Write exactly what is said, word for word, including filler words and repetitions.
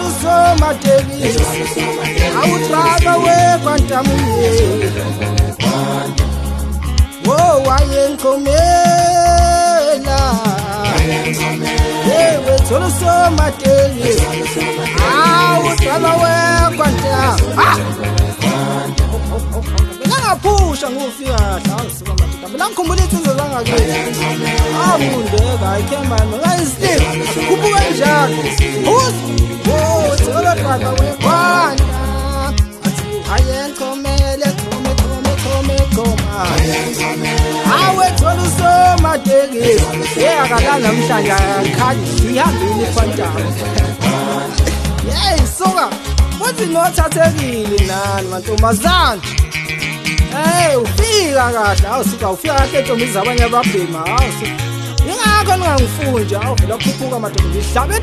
awuthola usomatekisi awudraba wekwantamuye wo wayenkomela yewe thola usomatekisi awudraba wekwanta ngaphusha ngofika la usika madoda mina ngikhumbula insizwe zangakwethu amundeka ikhemani ngayisip kubuka njalo us wo thola drama wekwanta athi ayenkomele khome khome khome khoma awe thola usomatekisi yakala namhlanje akakhali ihambile ikwanta hey soka uthi nothathekile nani mantombazana. Hey ufika kahle awusuka ufika kahle ntombi zabanye ababhema awusuka ingakho ningangifunja awuvela ukuphuphuka madoda ngihlabe